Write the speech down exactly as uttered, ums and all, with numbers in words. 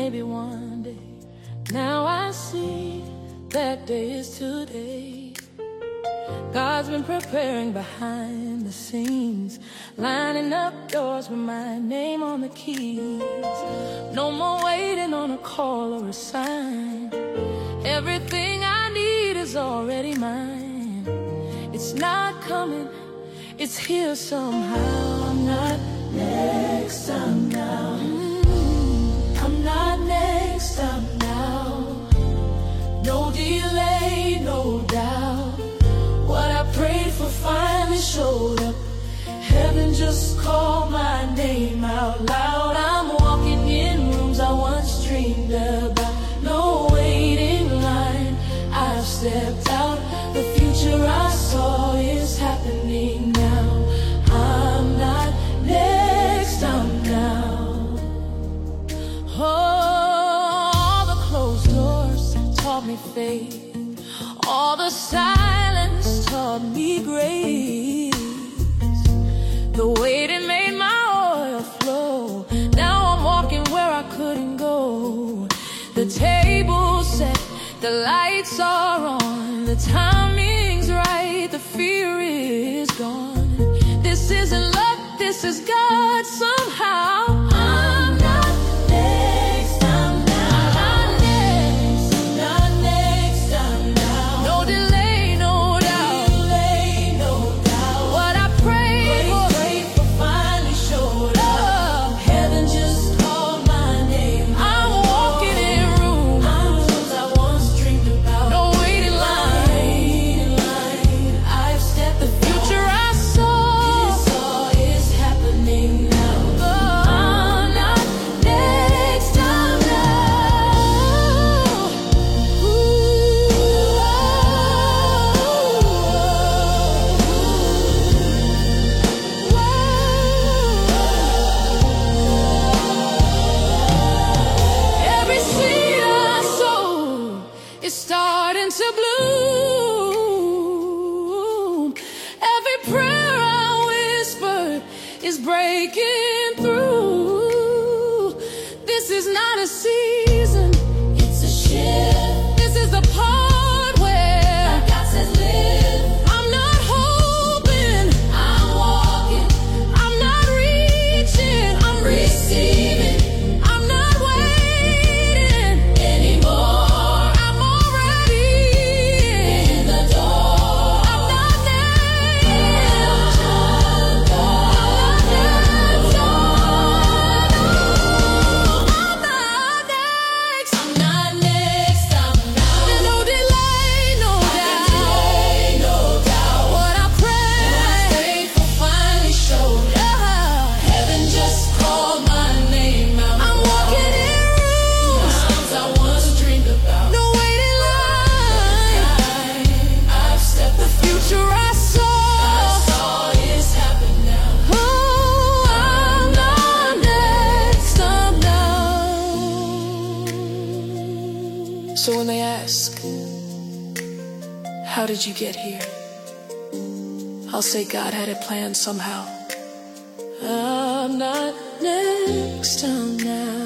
maybe one day. Now I see that day is today. God's been preparing behind the scenes, lining up doors with my name on the keys. No more waiting on a call or a sign. Everything I need is already mine. It's not coming, it's here somehow. I'm not next, I'm now. Mm, I'm not next, I'm now. No delay, no doubt. What I prayed for finally showed up. Heaven just called my name out loud. I'm walking in rooms I once dreamed about. No waiting line, I've stepped out. The future I saw is happening now. I'm not next, I'm now. Oh, all the closed doors taught me faith. All the silence taught me grace. The waiting made my oil flow. Now I'm walking where I couldn't go. The table's set, the lights are on. The timing's right, the fear is gone. This isn't luck, this is God somehow. I'm not next, I'm now. I'm not next, I'm not next, I'm now. No delay, no doubt. Delay, no doubt. What I prayed for, prayed for finally showed up. Heaven just called my name. I'm walking in rooms I once dreamed about. No waiting line, I've stepped the future I saw. This all is happening now. I'm not next, I'm now. Every seed I sowed is starting to bloom. Every prayer I whispered is breaking through. This is not a season, it's a shift. This is the part where God says live. I'm not hoping, I'm walking. I'm not reaching, I'm receiving. I'm not waiting anymore. I'm already in the door. I'm not next. I'm not next. I'm not next. I'm not next. I'm now. There's no delay, no doubt. Delay, no doubt. What I prayed for finally showed up. Heaven just called my name out. I'm walking in rooms I once dreamed about. No waiting line, I've stepped the future I saw. I saw is happening now. Oh, I'm not next, I'm now. So when they ask, how did you get here? I'll say God had it planned somehow. I'm not next, I'm now.